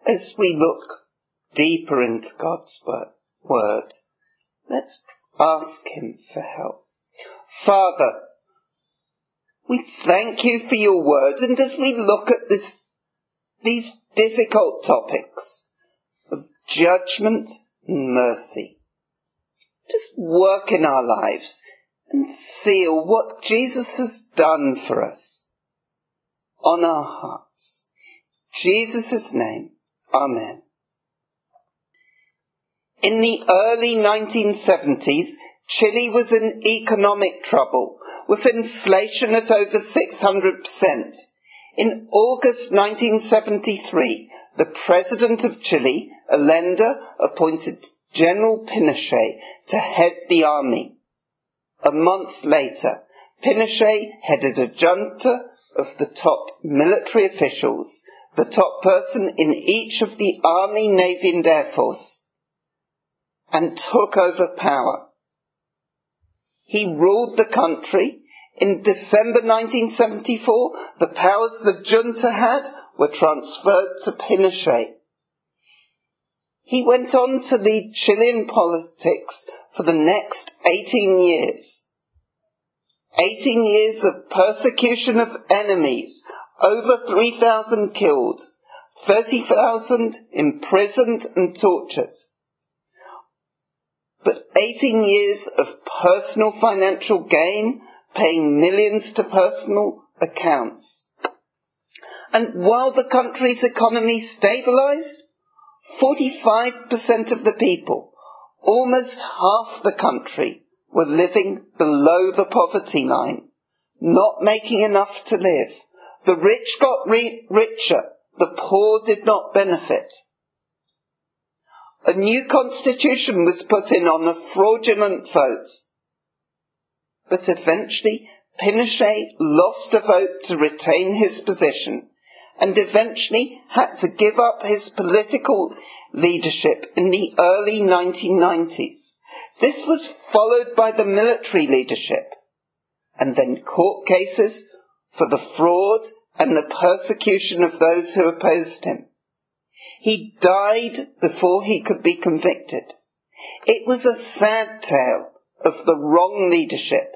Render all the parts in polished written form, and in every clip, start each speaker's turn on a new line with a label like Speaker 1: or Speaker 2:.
Speaker 1: As we look deeper into God's word, let's ask him for help. Father, we thank you for your word, and as we look at these difficult topics of judgment and mercy, just work in our lives and seal what Jesus has done for us on our hearts. In Jesus' name, amen. In the early 1970s, Chile was in economic trouble, with inflation at over 600%. In August 1973, the president of Chile, Allende, appointed General Pinochet to head the army. A month later, Pinochet headed a junta of the top military officials, the top person in each of the Army, Navy and Air Force, and took over power. He ruled the country. In December 1974, the powers the junta had were transferred to Pinochet. He went on to lead Chilean politics for the next 18 years. 18 years of persecution of enemies, over 3,000 killed, 30,000 imprisoned and tortured. But 18 years of personal financial gain, paying millions to personal accounts. And while the country's economy stabilized, 45% of the people, almost half the country, were living below the poverty line, not making enough to live. The rich got richer, the poor did not benefit. A new constitution was put in on a fraudulent vote. But eventually, Pinochet lost a vote to retain his position, and eventually had to give up his political leadership in the early 1990s. This was followed by the military leadership, and then court cases for the fraud and the persecution of those who opposed him. He died before he could be convicted. It was a sad tale of the wrong leadership.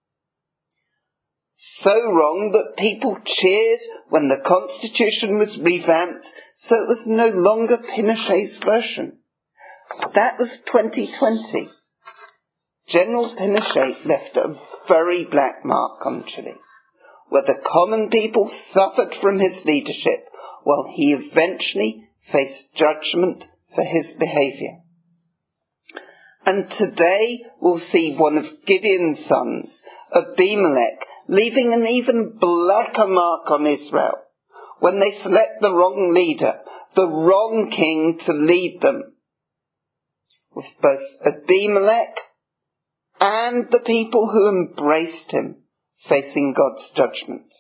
Speaker 1: So wrong that people cheered when the constitution was revamped, so it was no longer Pinochet's version. That was 2020. General Pinochet left a very black mark on Chile, where the common people suffered from his leadership, while he eventually faced judgment for his behaviour. And today we'll see one of Gideon's sons, Abimelech, leaving an even blacker mark on Israel when they select the wrong leader, the wrong king to lead them, with both Abimelech and the people who embraced him facing God's judgment.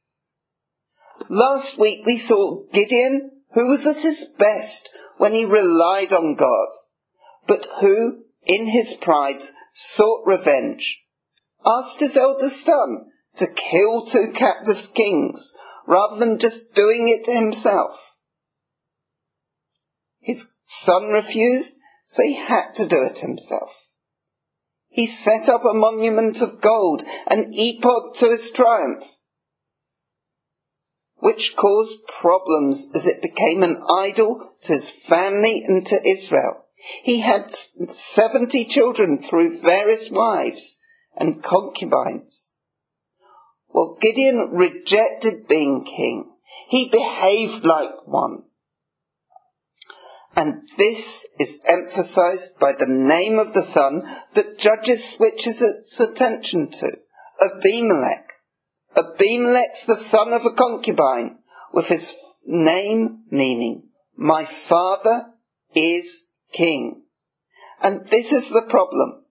Speaker 1: Last week we saw Gideon, who was at his best when he relied on God, but who, in his pride, sought revenge, asked his eldest son to kill 2 captive kings, rather than just doing it himself. His son refused, so he had to do it himself. He set up a monument of gold, an ephod to his triumph, which caused problems as it became an idol to his family and to Israel. He had 70 children through various wives and concubines. Well, Gideon rejected being king. He behaved like one. And this is emphasized by the name of the son that Judges switches its attention to, Abimelech. Abimelech's the son of a concubine, with his name meaning, my father is king. And this is the problem.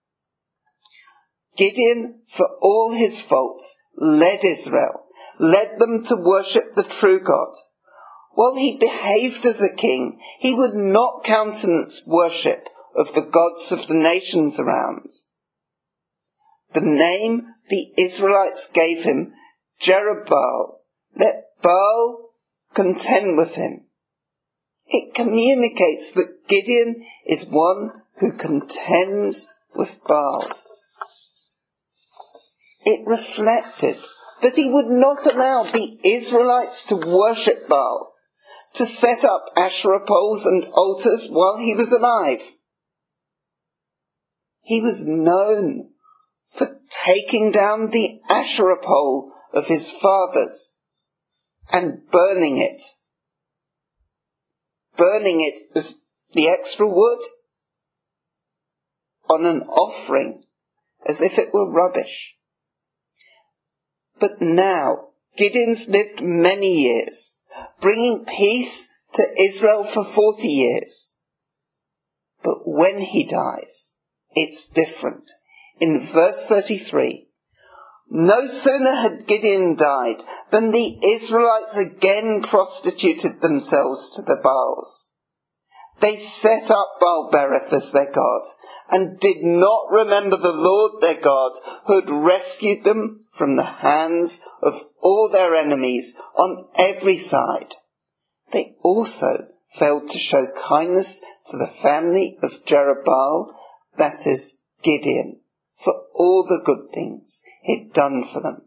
Speaker 1: Gideon, for all his faults, led Israel, led them to worship the true God. While he behaved as a king, he would not countenance worship of the gods of the nations around. The name the Israelites gave him, Jerubbaal, let Baal contend with him. It communicates that Gideon is one who contends with Baal. It reflected that he would not allow the Israelites to worship Baal, to set up Asherah poles and altars while he was alive. He was known for taking down the Asherah pole of his fathers and burning it as the extra wood on an offering, as if it were rubbish. But now, Gideon's lived many years, bringing peace to Israel for 40 years. But when he dies, it's different. In verse 33, no sooner had Gideon died than the Israelites again prostituted themselves to the Baals. They set up Baal-berith as their god, and did not remember the Lord their God, who had rescued them from the hands of all their enemies on every side. They also failed to show kindness to the family of Jerubbaal, that is, Gideon, for all the good things he'd done for them.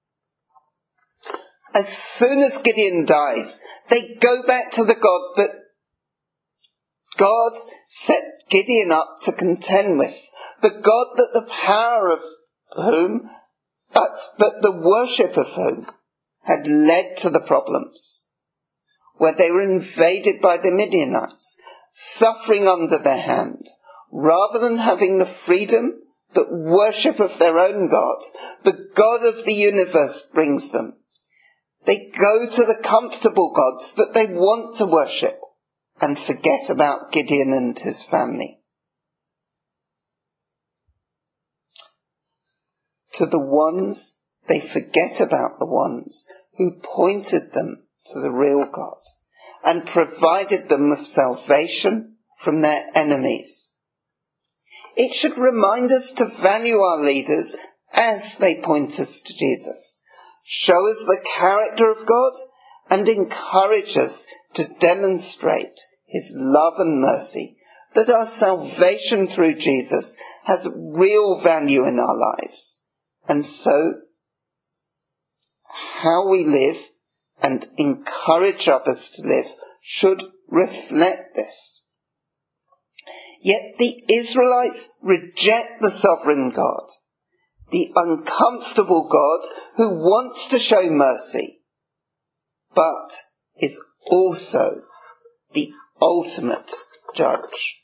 Speaker 1: As soon as Gideon dies, they go back to the God that God set Gideon up to contend with, the God that the power of whom, that the worship of whom had led to the problems, where they were invaded by the Midianites, suffering under their hand, rather than having the freedom that worship of their own God, the God of the universe, brings them. They go to the comfortable gods that they want to worship and forget about Gideon and his family. They forget about the ones who pointed them to the real God and provided them with salvation from their enemies. It should remind us to value our leaders as they point us to Jesus, show us the character of God, and encourage us to demonstrate his love and mercy, that our salvation through Jesus has real value in our lives. And so, how we live and encourage others to live should reflect this. Yet the Israelites reject the sovereign God, the uncomfortable God who wants to show mercy, but is also the ultimate judge.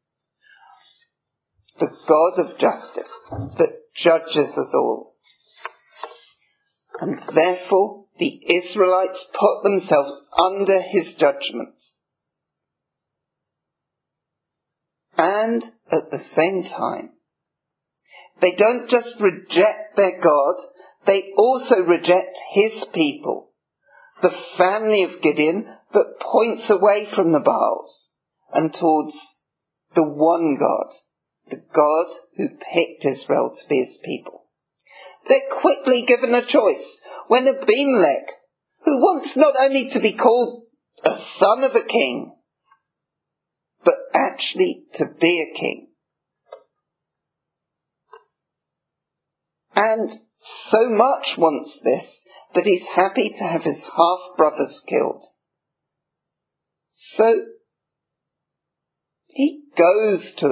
Speaker 1: The God of justice that judges us all. And therefore the Israelites put themselves under his judgment. And at the same time, they don't just reject their God, they also reject his people, the family of Gideon that points away from the Baals and towards the one God, the God who picked Israel to be his people. They're quickly given a choice when Abimelech, who wants not only to be called a son of a king, but actually to be a king, and so much wants this that he's happy to have his half-brothers killed. So he goes to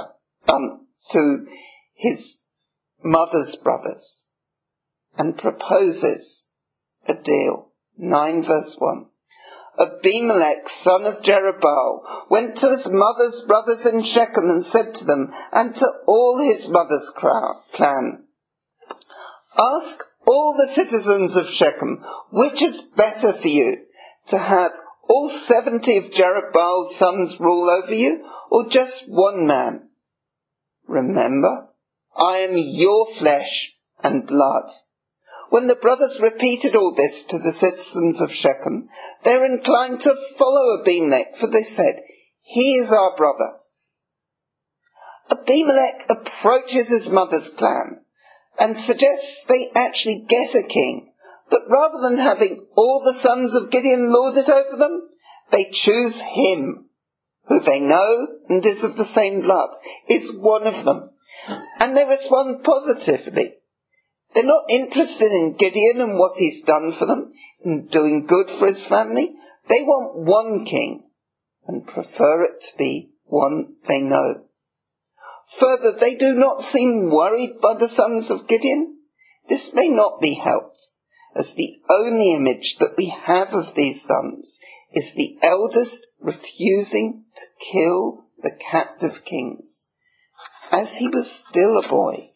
Speaker 1: his mother's brothers and proposes a deal. 9 verse 1. Abimelech, son of Jerubbaal, went to his mother's brothers in Shechem and said to them, and to all his mother's clan, ask all the citizens of Shechem, which is better for you, to have all 70 of Jerubbaal's sons rule over you, or just one man? Remember, I am your flesh and blood. When the brothers repeated all this to the citizens of Shechem, they were inclined to follow Abimelech, for they said, he is our brother. Abimelech approaches his mother's clan and suggests they actually get a king, that rather than having all the sons of Gideon lord it over them, They choose him, who they know and is of the same blood, is one of them. And they respond positively. They're not interested in Gideon and what he's done for them, and doing good for his family. They want one king, and prefer it to be one they know. Further, they do not seem worried by the sons of Gideon. This may not be helped, as the only image that we have of these sons is the eldest refusing to kill the captive kings, as he was still a boy.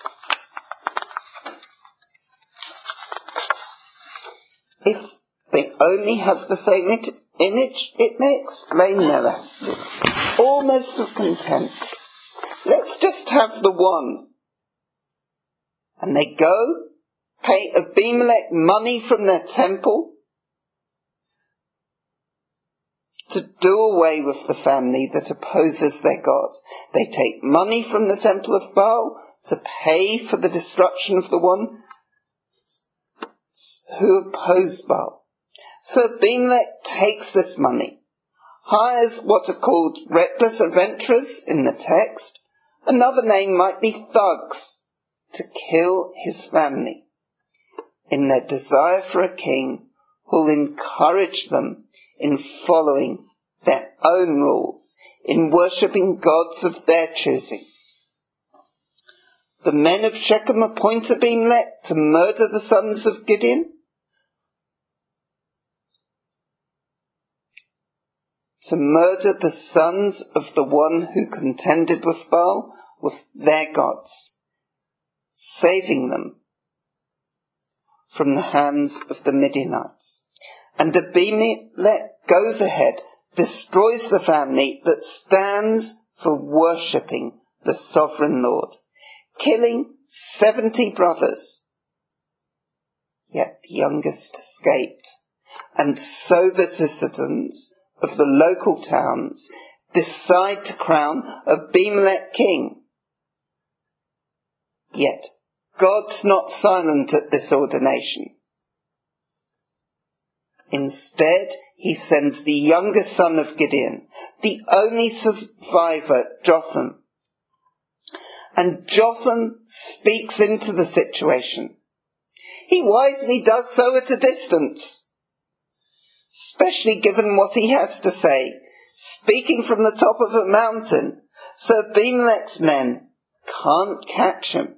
Speaker 1: If they only have the same image, it may explain their attitude, almost of contempt. Let's just have the one. And they go, pay Abimelech money from their temple to do away with the family that opposes their God. They take money from the temple of Baal to pay for the destruction of the one who opposed Baal. So Abimelech takes this money, hires what are called reckless adventurers in the text. Another name might be thugs, to kill his family, in their desire for a king who'll encourage them in following their own rules, in worshipping gods of their choosing. The men of Shechem appoint Abimelech to murder the sons of Gideon, to murder the sons of the one who contended with Baal, with their gods, saving them from the hands of the Midianites. And Abimelech goes ahead, destroys the family that stands for worshipping the sovereign Lord, killing 70 brothers. Yet the youngest escaped. And so the citizens of the local towns decide to crown Abimelech king. Yet God's not silent at this ordination. Instead, he sends the youngest son of Gideon, the only survivor, Jotham. And Jotham speaks into the situation. He wisely does so at a distance, especially given what he has to say, speaking from the top of a mountain, so Abimelech's men can't catch him.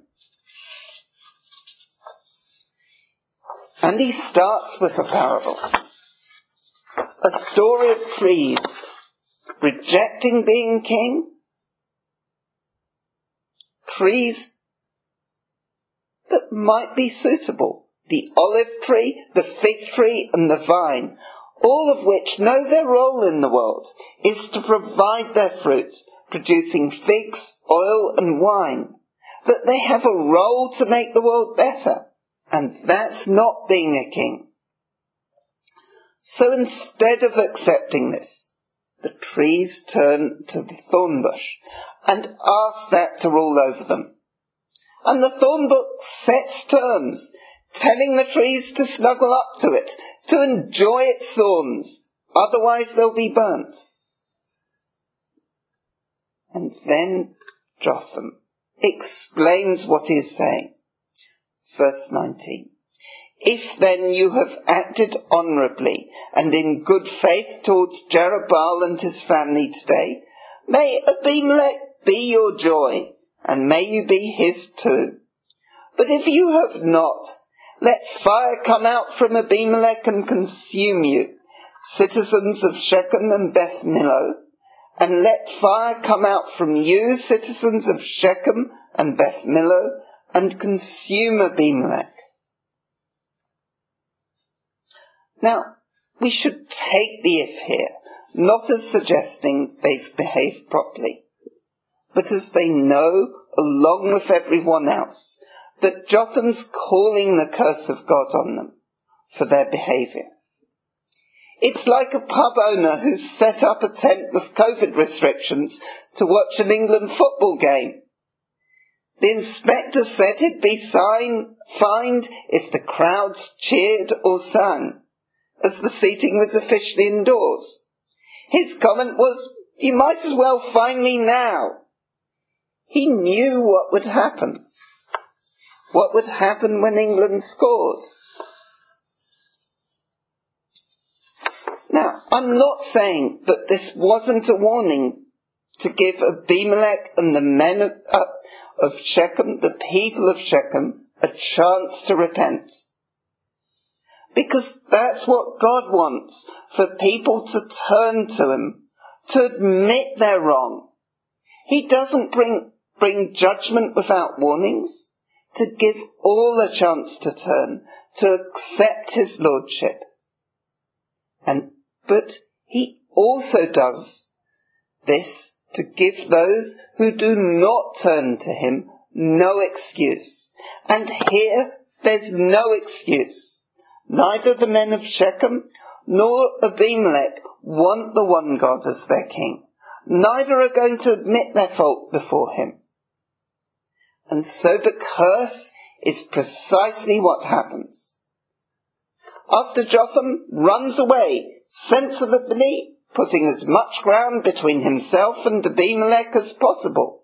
Speaker 1: And he starts with a parable, a story of trees rejecting being king, trees that might be suitable, the olive tree, the fig tree, and the vine, all of which know their role in the world is to provide their fruits, producing figs, oil, and wine, that they have a role to make the world better. And that's not being a king. So instead of accepting this, the trees turn to the thorn bush and ask that to rule over them. And the thorn bush sets terms, telling the trees to snuggle up to it, to enjoy its thorns, otherwise they'll be burnt. And then Jotham explains what he is saying. Verse 19. If then you have acted honourably and in good faith towards Jerubbaal and his family today, may Abimelech be your joy, and may you be his too. But if you have not, let fire come out from Abimelech and consume you, citizens of Shechem and Beth Millo, and let fire come out from you, citizens of Shechem and Beth Millo, and consume Abimelech. Now, we should take the if here, not as suggesting they've behaved properly, but as they know, along with everyone else, that Jotham's calling the curse of God on them for their behaviour. It's like a pub owner who's set up a tent with COVID restrictions to watch an England football game. The inspector said he'd be fined if the crowds cheered or sang, as the seating was officially indoors. His comment was, "You might as well find me now." He knew what would happen. What would happen when England scored? Now, I'm not saying that this wasn't a warning to give Abimelech and the men of Shechem, the people of Shechem, a chance to repent. Because that's what God wants, for people to turn to him, to admit they're wrong. He doesn't bring judgment without warnings, to give all a chance to turn, to accept his lordship. But he also does this to give those who do not turn to him no excuse. And here there's no excuse. Neither the men of Shechem nor Abimelech want the one God as their king. Neither are going to admit their fault before him. And so the curse is precisely what happens. After Jotham runs away, sensibly putting as much ground between himself and Abimelech as possible,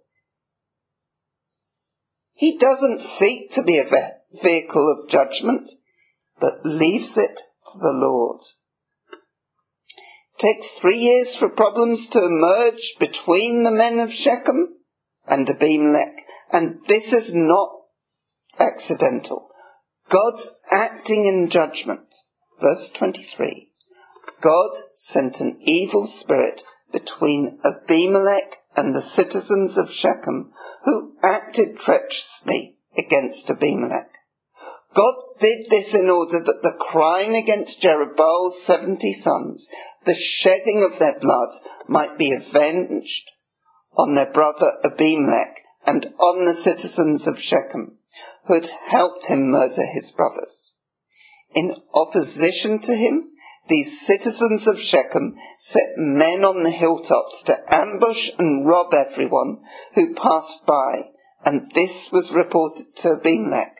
Speaker 1: he doesn't seek to be a vehicle of judgment, but leaves it to the Lord. It takes 3 years for problems to emerge between the men of Shechem and Abimelech, and this is not accidental. God's acting in judgment. Verse 23. God sent an evil spirit between Abimelech and the citizens of Shechem, who acted treacherously against Abimelech. God did this in order that the crime against Jerubaal's 70 sons, the shedding of their blood, might be avenged on their brother Abimelech and on the citizens of Shechem, who had helped him murder his brothers. In opposition to him, these citizens of Shechem set men on the hilltops to ambush and rob everyone who passed by, and this was reported to Abimelech.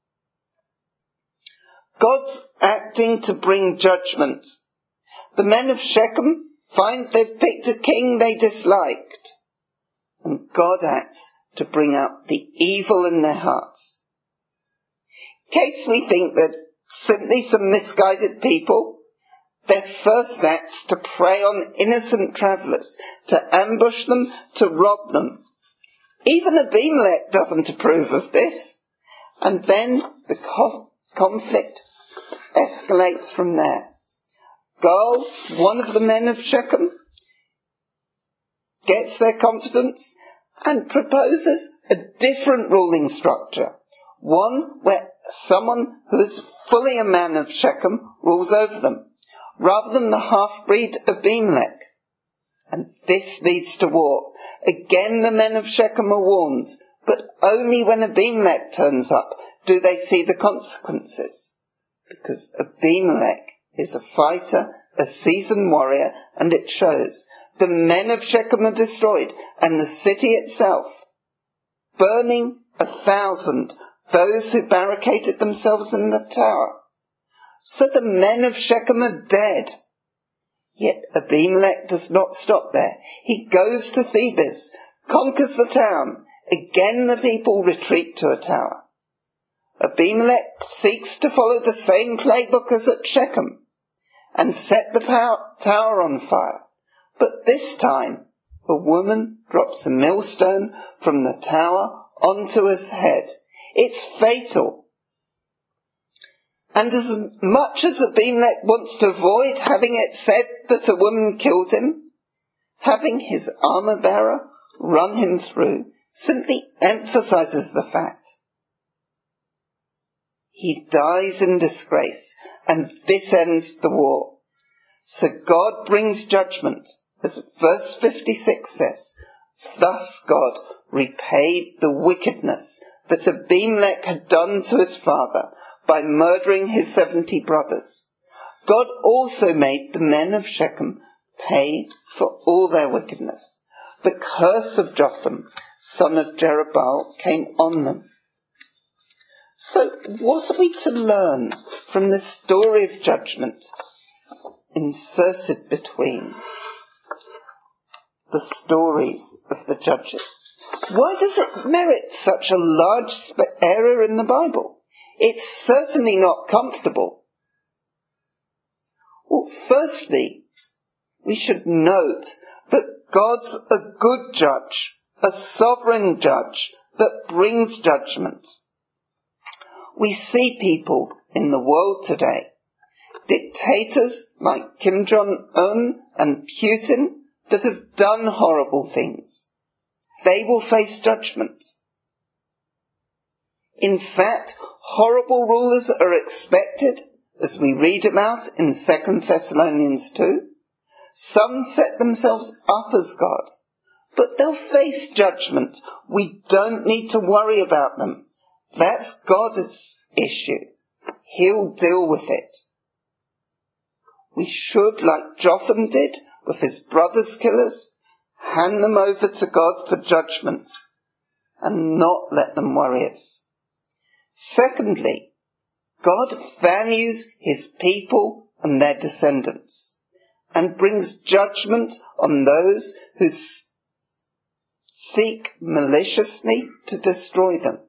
Speaker 1: God's acting to bring judgment. The men of Shechem find they've picked a king they disliked, and God acts to bring out the evil in their hearts. In case we think that simply some misguided people, their first act's to prey on innocent travellers, to ambush them, to rob them. Even Abimelech doesn't approve of this. And then the conflict escalates from there. Gaal, one of the men of Shechem, gets their confidence and proposes a different ruling structure. One where someone who is fully a man of Shechem rules over them, rather than the half-breed Abimelech. And this leads to war. Again the men of Shechem are warned, but only when Abimelech turns up do they see the consequences. Because Abimelech is a fighter, a seasoned warrior, and it shows. The men of Shechem are destroyed, and the city itself, burning 1,000, those who barricaded themselves in the tower. So the men of Shechem are dead. Yet Abimelech does not stop there. He goes to Thebez, conquers the town. Again the people retreat to a tower. Abimelech seeks to follow the same playbook as at Shechem and set the tower on fire. But this time, a woman drops a millstone from the tower onto his head. It's fatal. And as much as Abimelech wants to avoid having it said that a woman killed him, having his armour-bearer run him through simply emphasizes the fact. He dies in disgrace, and this ends the war. So God brings judgment, as verse 56 says. Thus God repaid the wickedness that Abimelech had done to his father by murdering his 70 brothers. God also made the men of Shechem pay for all their wickedness. The curse of Jotham, son of Jerubbaal, came on them. So what are we to learn from this story of judgment inserted between? the stories of the judges. Why does it merit such a large area in the Bible? It's certainly not comfortable. Well, firstly, we should note that God's a good judge, a sovereign judge that brings judgment. We see people in the world today, dictators like Kim Jong-un and Putin, that have done horrible things. They will face judgment. In fact, horrible rulers are expected, as we read about in 2 Thessalonians 2. Some set themselves up as God, but they'll face judgment. We don't need to worry about them. That's God's issue. He'll deal with it. We should, like Jotham did with his brother's killers, hand them over to God for judgment and not let them worry us. Secondly, God values his people and their descendants and brings judgment on those who seek maliciously to destroy them.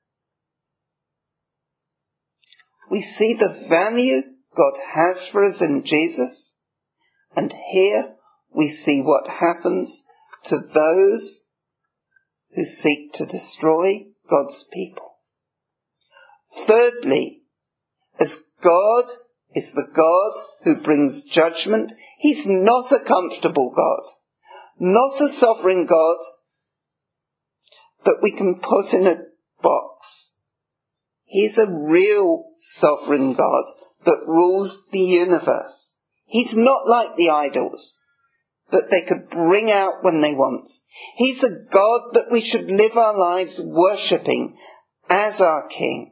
Speaker 1: We see the value God has for us in Jesus, and here we see what happens to those who seek to destroy God's people. Thirdly, as God is the God who brings judgment, he's not a comfortable God, not a sovereign God that we can put in a box. He's a real sovereign God that rules the universe. He's not like the idols that they could bring out when they want. He's a God that we should live our lives worshipping as our King.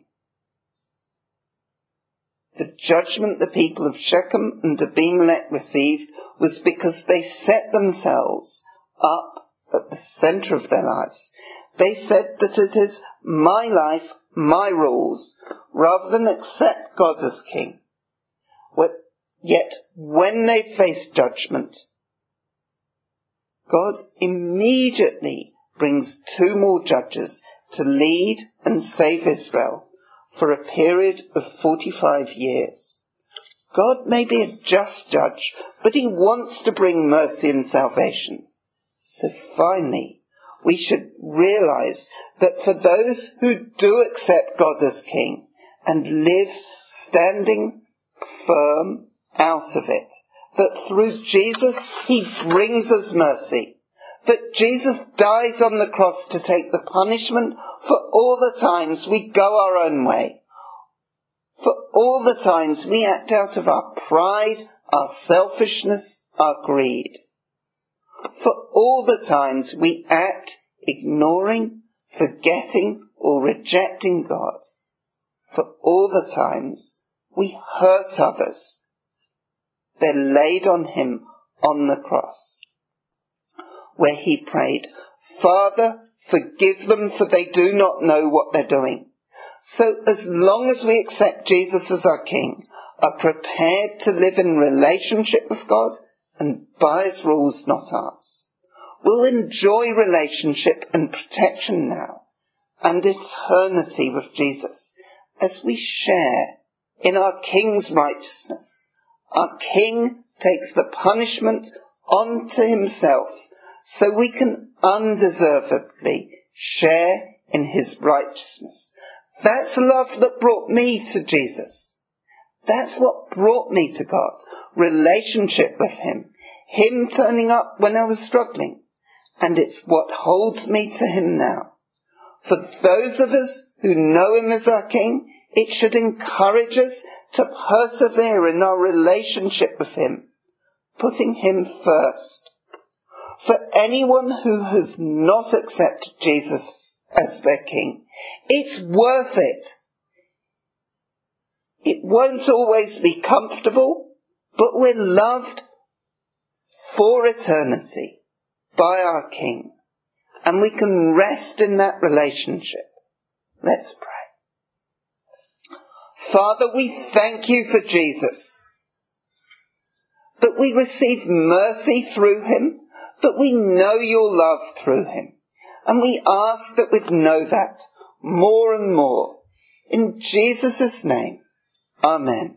Speaker 1: The judgment the people of Shechem and Abimelech received was because they set themselves up at the centre of their lives. They said that it is my life, my rules, rather than accept God as King. Yet when they face judgment, God immediately brings 2 more judges to lead and save Israel for a period of 45 years. God may be a just judge, but he wants to bring mercy and salvation. So finally, we should realize that for those who do accept God as King and live standing firm out of it, that through Jesus he brings us mercy, that Jesus dies on the cross to take the punishment for all the times we go our own way, for all the times we act out of our pride, our selfishness, our greed, for all the times we act ignoring, forgetting or rejecting God, for all the times we hurt others. They're laid on him on the cross, where he prayed, "Father, forgive them, for they do not know what they're doing." So as long as we accept Jesus as our King, are prepared to live in relationship with God and by his rules, not ours, we'll enjoy relationship and protection now and eternity with Jesus as we share in our King's righteousness. Our King takes the punishment onto himself so we can undeservedly share in his righteousness. That's love that brought me to Jesus. That's what brought me to God. Relationship with him. Him turning up when I was struggling. And it's what holds me to him now. For those of us who know him as our King, it should encourage us to persevere in our relationship with him, putting him first. For anyone who has not accepted Jesus as their King, it's worth it. It won't always be comfortable, but we're loved for eternity by our King, and we can rest in that relationship. Let's pray. Father, we thank you for Jesus, that we receive mercy through him, but we know your love through him. And we ask that we'd know that more and more. In Jesus' name, amen.